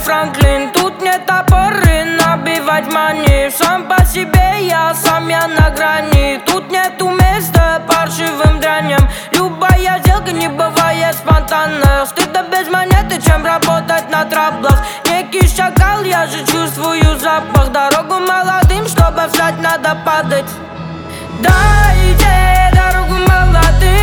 Франклин. Тут нет опоры набивать мани. Сам по себе я, сам я на грани. Тут нету места паршивым дряням. Любая сделка не бывает спонтанно. Стыдно без монеты, чем работать на траблах. Некий шакал, я же чувствую запах. Дорогу молодым, чтобы встать, надо падать. Дайте дорогу молодым.